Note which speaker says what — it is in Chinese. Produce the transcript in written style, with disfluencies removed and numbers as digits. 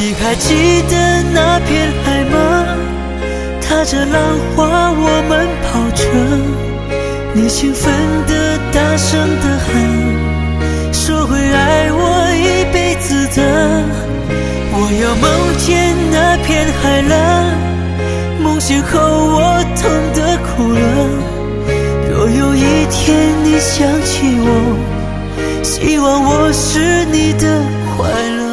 Speaker 1: 你还记得那片海吗？踏着浪花我们跑着，你兴奋地大声地喊，说会爱我一辈子的。我要梦见那片海了，梦醒后我痛得哭了。若有一天你想起我，希望我是你的快乐。